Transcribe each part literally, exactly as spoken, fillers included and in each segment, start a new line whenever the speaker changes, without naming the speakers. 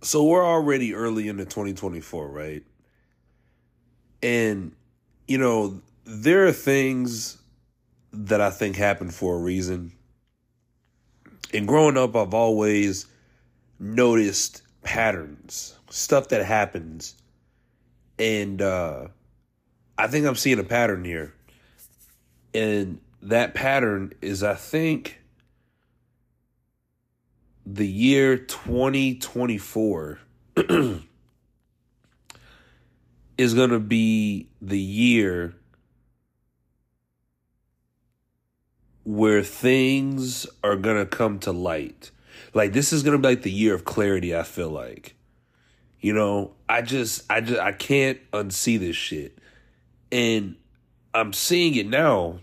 So we're already early into twenty twenty-four, right? And, you know, there are things that I think happen for a reason. And growing up, I've always noticed patterns, stuff that happens. And uh, I think I'm seeing a pattern here. And that pattern is, I think, the year twenty twenty-four is going to be the year where things are going to come to light. Like, this is going to be like the year of clarity, I feel like. You know, I just, I just, I can't unsee this shit. And I'm seeing it now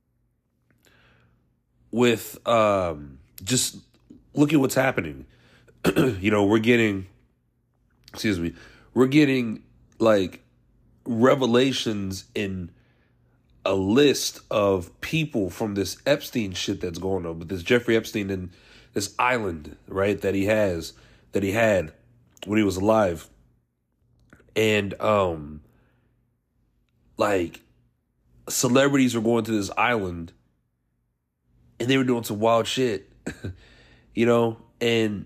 with, um, just look at what's happening. You know, we're getting, excuse me, we're getting like revelations in a list of people from this Epstein shit that's going on, with this Jeffrey Epstein and this island, right, that he has, that he had when he was alive. And, um, like, celebrities were going to this island and they were doing some wild shit, you know, and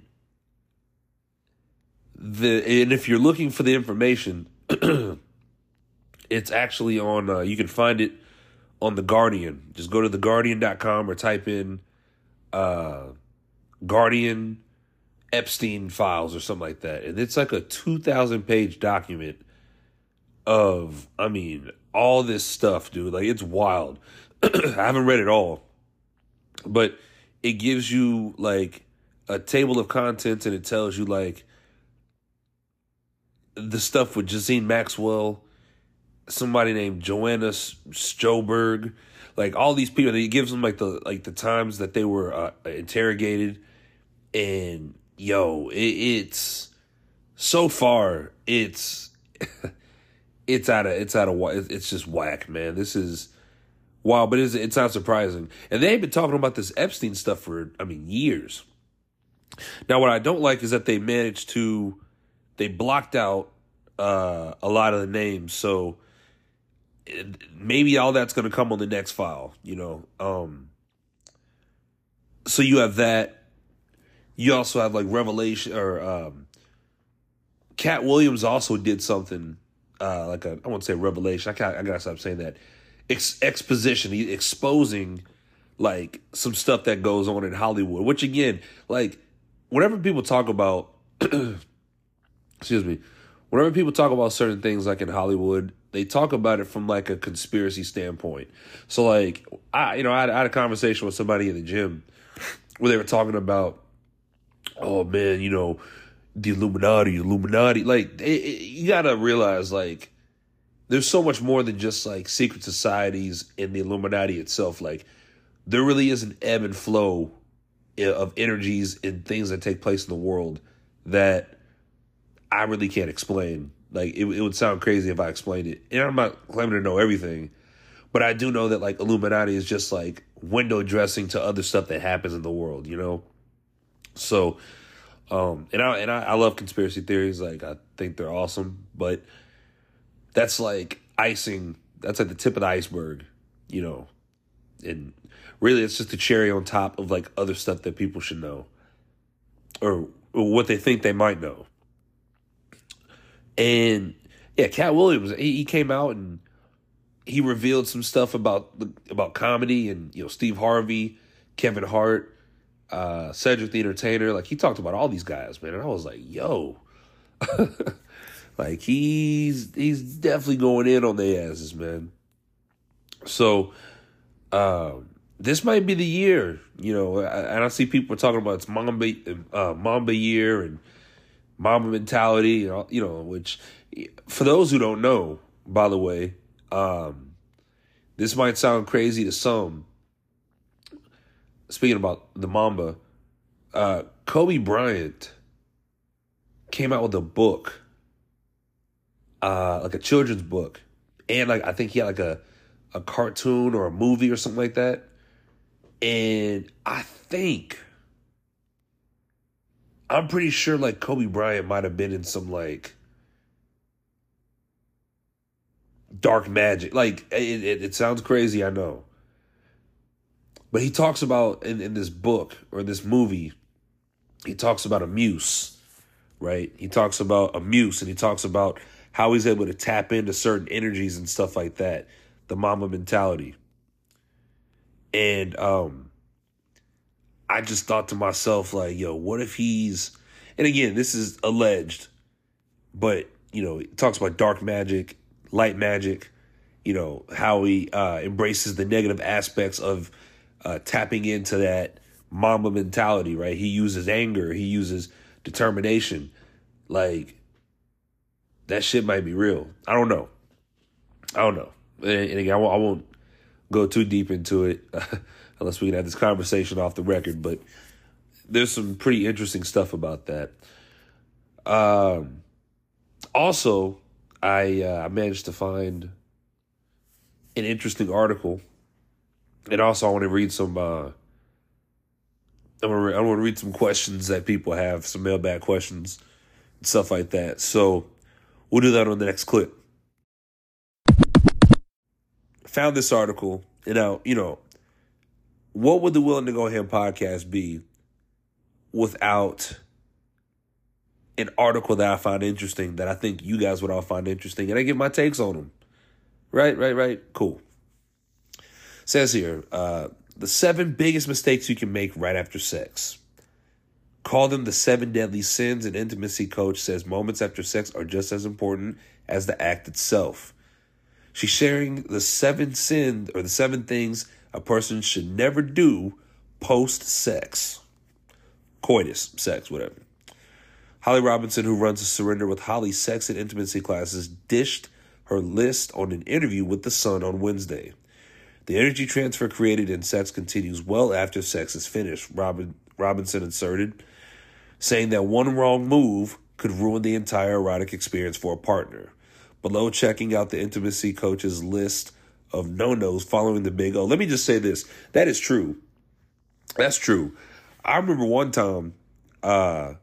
the, and if you're looking for the information, it's actually on, uh, you can find it on The Guardian. Just go to the guardian dot com or type in, uh, Guardian Epstein files or something like that. And it's like a two thousand page document of, I mean, all this stuff, dude. Like, it's wild. I haven't read it all, but it gives you like a table of contents, and it tells you like the stuff with Ghislaine Maxwell, somebody named Joanna Sjoberg, like all these people. It gives them like the like the times that they were uh, interrogated, and yo, it, it's so far it's it's out of it's out of it's just whack, man. This is wow, but it's it's not surprising. And they've been talking about this Epstein stuff for, I mean, years. Now, what I don't like is that they managed to they blocked out uh, a lot of the names, so it, maybe all that's going to come on the next file, you know. Um, so you have that. You also have like Revelation, or um, Cat Williams also did something uh, like a, I won't say revelation. I got I gotta stop saying that. Ex- exposition, he exposing like some stuff that goes on in Hollywood. Which again, like whenever people talk about, excuse me, whenever people talk about certain things like in Hollywood, they talk about it from like a conspiracy standpoint. So like I, you know, I had, I had a conversation with somebody in the gym where they were talking about, oh man, you know, the Illuminati, Illuminati. Like, it, it, you gotta realize, like, there's so much more than just like secret societies and the Illuminati itself. Like, there really is an ebb and flow of energies and things that take place in the world that I really can't explain. Like, it, it would sound crazy if I explained it. And I'm not claiming to know everything, but I do know that like Illuminati is just like window dressing to other stuff that happens in the world, you know? So, um, and I and I, I love conspiracy theories. Like, I think they're awesome, but that's like icing. That's like the tip of the iceberg, you know. And really, it's just the cherry on top of like other stuff that people should know, or, or what they think they might know. And yeah, Cat Williams, he, he came out and he revealed some stuff about the, about comedy, and you know, Steve Harvey, Kevin Hart, Uh, Cedric the Entertainer. Like, he talked about all these guys, man, and I was like, yo, like he's he's definitely going in on their asses, man. So um, this might be the year, you know. And I see people talking about it's Mamba uh, Mamba year and Mamba mentality, and all, you know. Which, for those who don't know, by the way, um, this might sound crazy to some. Speaking about the Mamba, uh, Kobe Bryant came out with a book, uh, like a children's book, and like I think he had like a a cartoon or a movie or something like that. And I think, I'm pretty sure like Kobe Bryant might have been in some like dark magic. Like it, it, it sounds crazy, I know. But he talks about in, in this book or this movie, he talks about a muse, right? He talks about a muse and he talks about how he's able to tap into certain energies and stuff like that. The Mamba mentality. And um, I just thought to myself, like, yo, what if he's, and again, this is alleged, but, you know, it talks about dark magic, light magic, you know, how he uh, embraces the negative aspects of uh, tapping into that Mamba mentality, right? He uses anger. He uses determination. Like, that shit might be real. I don't know. I don't know. And, and again, I won't, I won't go too deep into it unless we can have this conversation off the record, but there's some pretty interesting stuff about that. Um, also, I uh, managed to find an interesting article, and also I want to read some. Uh, I want to re- I want to read some questions that people have, some mailbag questions, and stuff like that. So we'll do that on the next clip. Found this article, and now you know what would the Willing to Go Ham podcast be without an article that I find interesting, that I think you guys would all find interesting, and I give my takes on them. Right, right, right. Cool. Says here, uh, the seven biggest mistakes you can make right after sex. Call them the seven deadly sins. An intimacy coach says moments after sex are just as important as the act itself. She's sharing the seven sins, or the seven things a person should never do post-sex. Coitus, sex, whatever. Holly Robinson, who runs a Surrender with Holly sex and intimacy classes, dished her list on an interview with The Sun on Wednesday. The energy transfer created in sex continues well after sex is finished, Robin, Robinson inserted, saying that one wrong move could ruin the entire erotic experience for a partner. Below, checking out the intimacy coach's list of no-nos following the big O. Let me just say this. That is true. That's true. I remember one time, uh,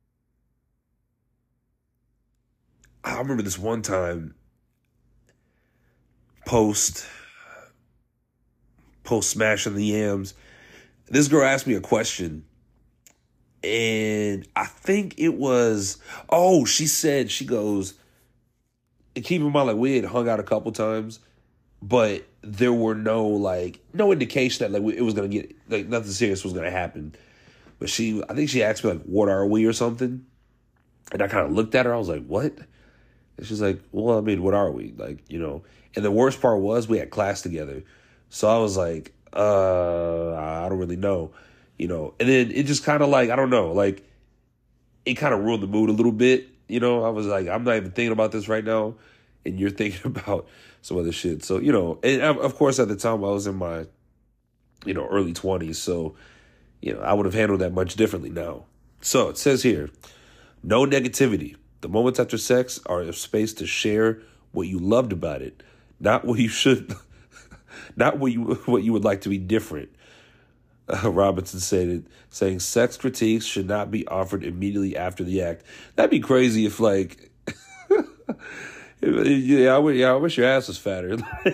I remember this one time post, post Smashing the Yams. This girl asked me a question, and I think it was, oh, she said, she goes, and keep in mind, like, we had hung out a couple times, but there were no, like, no indication that, like, it was going to get, like, nothing serious was going to happen. But she, I think she asked me, like, what are we or something? And I kind of looked at her. I was like, what? And she's like, well, I mean, what are we? Like, you know. And the worst part was we had class together. So I was like, uh, I don't really know. You know. And then it just kind of like, I don't know. Like, it kind of ruined the mood a little bit. You know, I was like, I'm not even thinking about this right now. And you're thinking about some other shit. So, you know, and of course, at the time I was in my, you know, early twenties. So, you know, I would have handled that much differently now. So it says here, no negativity. The moments after sex are a space to share what you loved about it, not what you should, not what you what you would like to be different. Uh, Robinson said it, saying sex critiques should not be offered immediately after the act. That'd be crazy if, like, yeah, I, would, yeah, I wish your ass was fatter.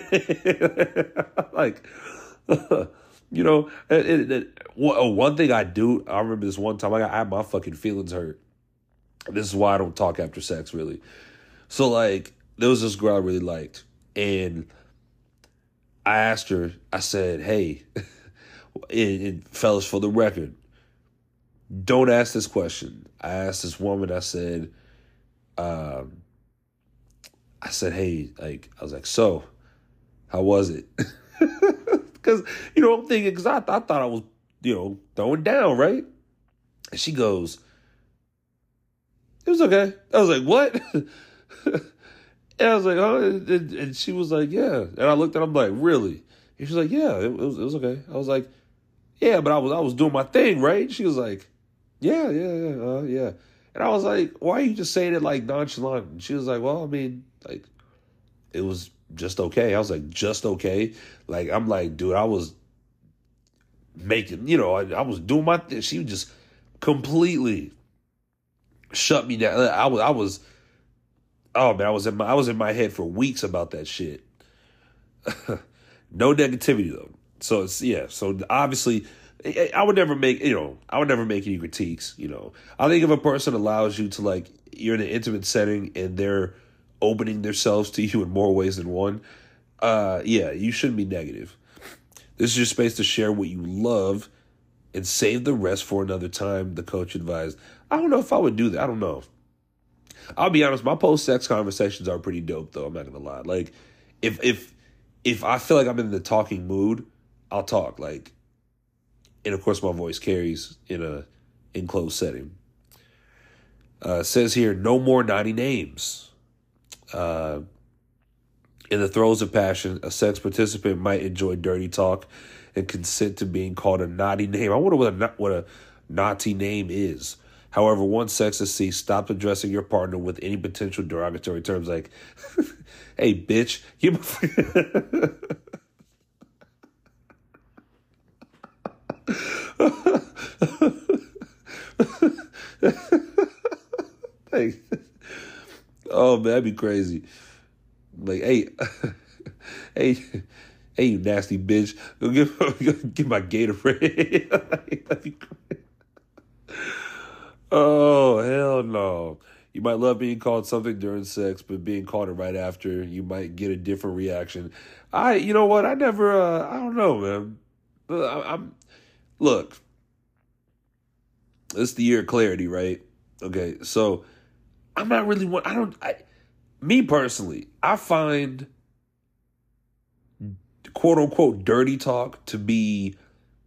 Like, you know, it, it, it, one thing I do, I remember this one time, I, got, I had my fucking feelings hurt. This is why I don't talk after sex, really. So, like, there was this girl I really liked, and I asked her, I said, hey, it, it, fellas, for the record, don't ask this question. I asked this woman, I said, um, I said, hey, like, I was like, so, how was it? Because, you know, I'm thinking, because I, I thought I was, you know, throwing down, right? And she goes, it was okay. I was like, what? And I was like, oh, and, and she was like, yeah. And I looked at her, I'm like, really? And she was like, yeah, it, it was it was okay. I was like, yeah, but I was I was doing my thing, right? She was like, yeah, yeah, yeah, uh, yeah. And I was like, why are you just saying it like nonchalant? And she was like, well, I mean, like, it was just okay. I was like, just okay? Like, I'm like, dude, I was making, you know, I, I was doing my thing. She was just completely, shut me down. I was, I was, oh man, I was in my, I was in my head for weeks about that shit. No negativity though. So it's, yeah. So obviously, I would never make, you know, I would never make any critiques. You know, I think if a person allows you to, like, you're in an intimate setting and they're opening themselves to you in more ways than one, uh, yeah, you shouldn't be negative. This is your space to share what you love and save the rest for another time, the coach advised. I don't know if I would do that. I don't know. I'll be honest, my post-sex conversations are pretty dope, though. I'm not going to lie. Like, if if if I feel like I'm in the talking mood, I'll talk. Like, and of course, my voice carries in a enclosed setting. Uh, says here, no more naughty names. Uh, in the throes of passion, a sex participant might enjoy dirty talk and consent to being called a naughty name. I wonder what a, what a naughty name is. However, once sex is ceased, stop addressing your partner with any potential derogatory terms like, hey, bitch, you... Like, oh man, that'd be crazy. Like, hey, hey, hey, you nasty bitch, go give, go give my Gatorade. That'd be crazy. Oh hell no! You might love being called something during sex, but being called it right after, you might get a different reaction. I, you know what? I never. Uh, I don't know, man. I, I'm look. It's the year of clarity, right? Okay, so I'm not really one. I don't. I, me personally, I find quote unquote dirty talk to be.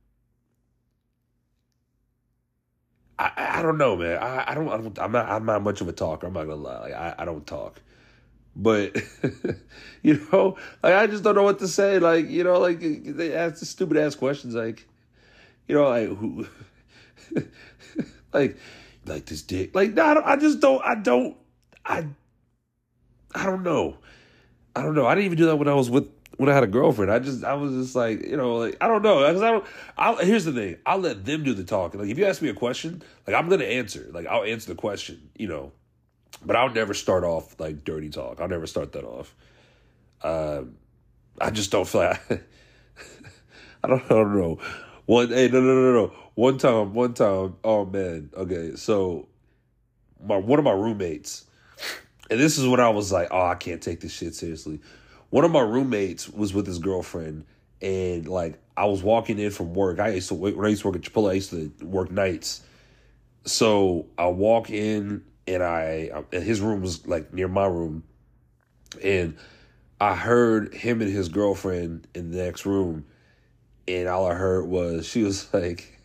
I, I don't know, man. I, I don't. I don't. I'm not. I'm not much of a talker. I'm not gonna lie. Like, I, I don't talk, but you know, like I just don't know what to say. Like, you know, like they ask the stupid ass questions, like, you know, like who, like, like this dick. Like, no, I, don't, I just don't. I don't. I. I don't know. I don't know. I didn't even do that when I was with when I had a girlfriend. I just I was just like, you know, like I don't know. Because I don't. I'll, here's the thing. I'll let them do the talking. Like if you ask me a question, like I'm gonna answer. Like I'll answer the question. You know, but I'll never start off like dirty talk. I'll never start that off. Uh, I just don't feel like I don't. I don't know. One. Hey, no, no, no, no. One time. One time. Oh man. Okay. So, my one of my roommates. And this is when I was like, oh, I can't take this shit seriously. One of my roommates was with his girlfriend, and like I was walking in from work. I used to when I used to work at Chipotle, I used to work nights. So I walk in, and I and his room was like near my room, and I heard him and his girlfriend in the next room, and all I heard was she was like,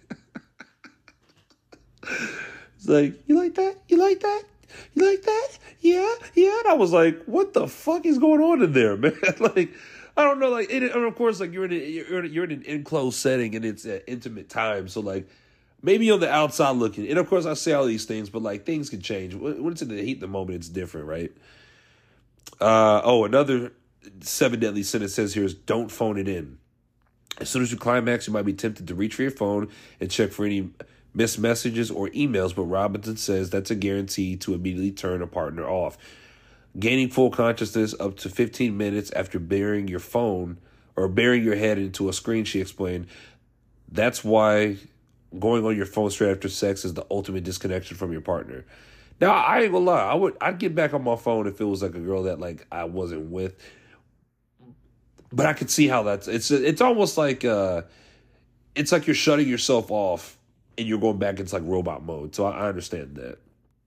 "It's like you like that? You like that? You like that? Yeah, yeah." And I was like, what the fuck is going on in there, man? Like, I don't know. Like, it, and of course, like you're in a, you're in, you're in an enclosed setting and it's an intimate time. So like, maybe on the outside looking, and of course I say all these things, but like things can change. When it's in the heat of the moment, it's different, right? Uh, oh, another seven deadly sin it says here is don't phone it in. As soon as you climax, you might be tempted to reach for your phone and check for any missed messages or emails, but Robinson says that's a guarantee to immediately turn a partner off. Gaining full consciousness up to fifteen minutes after burying your phone or burying your head into a screen, she explained. That's why going on your phone straight after sex is the ultimate disconnection from your partner. Now, I ain't gonna lie, I would I'd get back on my phone if it was like a girl that like I wasn't with. But I could see how that's it's it's almost like uh it's like you're shutting yourself off and you're going back into like robot mode. So I, I understand that.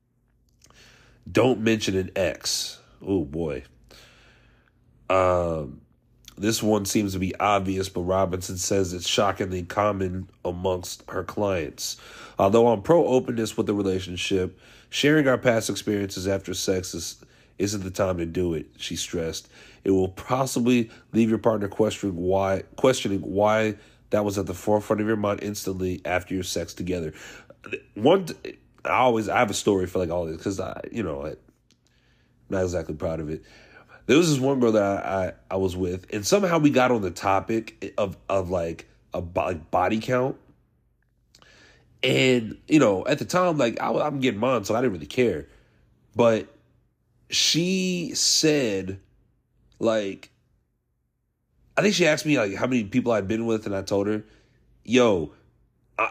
Don't mention an ex. Oh boy. Um, this one seems to be obvious, but Robinson says it's shockingly common amongst her clients. Although I'm pro openness with the relationship, sharing our past experiences after sex is, isn't the time to do it, she stressed. It will possibly leave your partner questioning why questioning why that was at the forefront of your mind instantly after your sex together. One, I always I have a story for like all this because I, you know, I'm not exactly proud of it. There was this one girl that I, I, I was with, and somehow we got on the topic of of like a like body count, And, you know, at the time, like, I, I'm getting mine, so I didn't really care. But she said, like, I think she asked me, like, how many people I'd been with, and I told her, yo, I,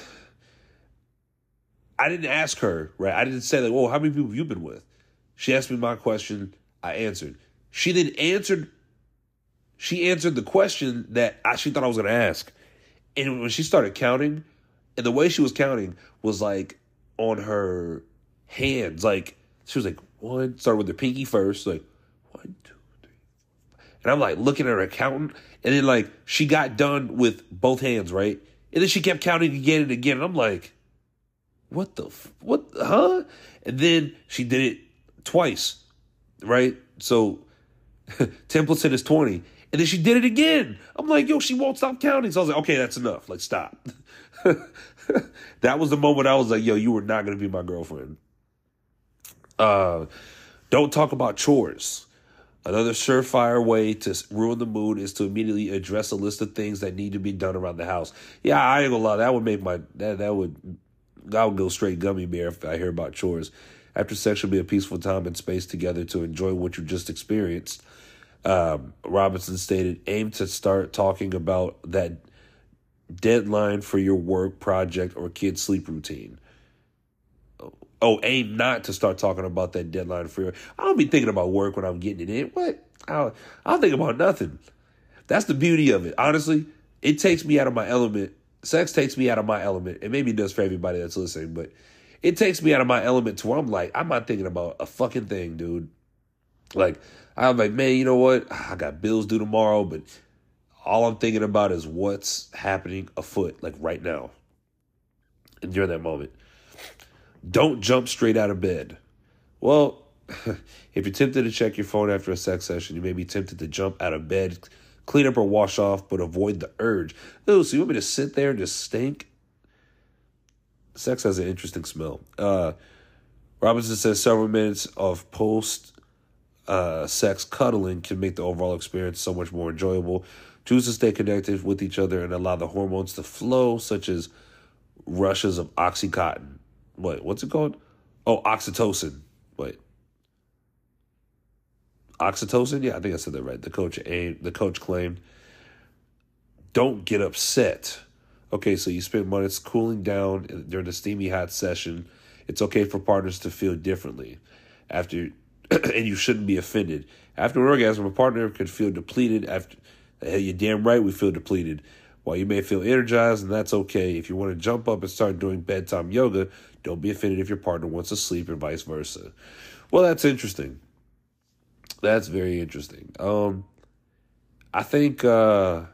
I didn't ask her, right? I didn't say, like, oh, how many people have you been with? She asked me my question. I answered. She then answered, she answered the question that I, she thought I was going to ask. And when she started counting, and the way she was counting was like on her hands. Like, she was like, one, started with her pinky first, like, one, two, three, four. And I'm like looking at her accountant. And then like she got done with both hands, right? And then she kept counting again and again. And I'm like, what the, f- what, huh? And then she did it twice, right? So ten percent is twenty. And then she did it again. I'm like, yo, she won't stop counting. So I was like, okay, that's enough. Like, stop. That was the moment I was like, yo, you were not going to be my girlfriend. Uh, don't talk about chores. Another surefire way to ruin the mood is to immediately address a list of things that need to be done around the house. Yeah, I ain't gonna lie. That would make my, that, that would, I would go straight gummy bear if I hear about chores. After sex should be a peaceful time and space together to enjoy what you just experienced. Um, Robinson stated, aim to start talking about that deadline for your work project or kid sleep routine. Oh, aim not to start talking about that deadline for your... I don't be thinking about work when I'm getting it in. What? I don't, I don't think about nothing. That's the beauty of it. Honestly, it takes me out of my element. Sex takes me out of my element. And maybe it does for everybody that's listening, but it takes me out of my element to where I'm like, I'm not thinking about a fucking thing, dude. Like, I'm like, man, you know what? I got bills due tomorrow, but all I'm thinking about is what's happening afoot, like right now. And during that moment. Don't jump straight out of bed. Well, if you're tempted to check your phone after a sex session, you may be tempted to jump out of bed, clean up or wash off, but avoid the urge. Oh, so you want me to sit there and just stink? Sex has an interesting smell. Uh, Robinson says several minutes of post uh, sex cuddling can make the overall experience so much more enjoyable. Choose to stay connected with each other and allow the hormones to flow, such as rushes of Oxycontin. Wait, what's it called? Oh, oxytocin. Wait. Oxytocin? Yeah, I think I said that right. The coach aimed, the coach claimed, don't get upset. Okay, so you spend minutes cooling down during the steamy hot session. It's okay for partners to feel differently. After, and you shouldn't be offended. After an orgasm, a partner could feel depleted. After, hey, you're damn right we feel depleted. While you may feel energized, and that's okay. If you want to jump up and start doing bedtime yoga, don't be offended if your partner wants to sleep and vice versa. Well, that's interesting. That's very interesting. Um, I think, uh,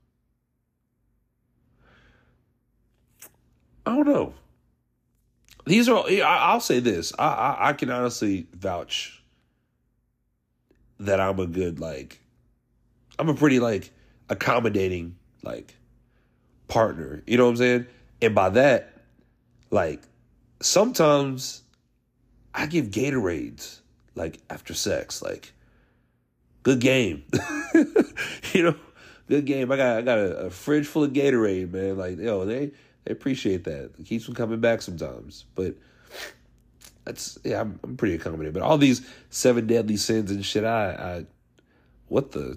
I don't know. These are, I'll say this. I, I, I can honestly vouch that I'm a good, like, I'm a pretty, like, accommodating, like, partner. You know what I'm saying? And by that, like, sometimes I give Gatorades, like, after sex. Like, good game. You know, good game. I got I got a, a fridge full of Gatorade, man. Like, yo, they, they appreciate that. It keeps them coming back sometimes. But that's, yeah, I'm, I'm pretty accommodating. But all these seven deadly sins and shit, I, I what the...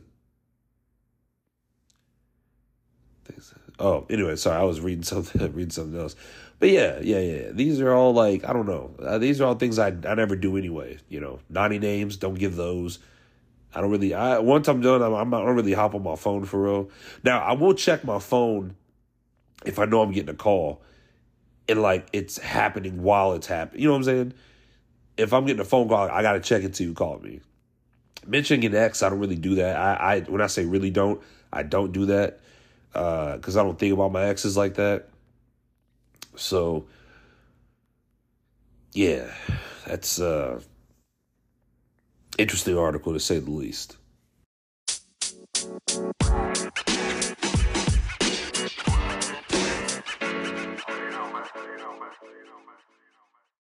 Oh, anyway, sorry, I was reading something, reading something else. But yeah, yeah, yeah. These are all like, I don't know. Uh, these are all things I I never do anyway. You know, naughty names, don't give those. I don't really, I once I'm done, I'm, I'm not, I don't really hop on my phone for real. Now, I will check my phone if I know I'm getting a call and like it's happening while it's happening. You know what I'm saying? If I'm getting a phone call, I got to check it till you call me. Mentioning an ex, I don't really do that. I, I when I say really don't, I don't do that. Because uh, I don't think about my exes like that. So, yeah, that's an uh, interesting article to say the least.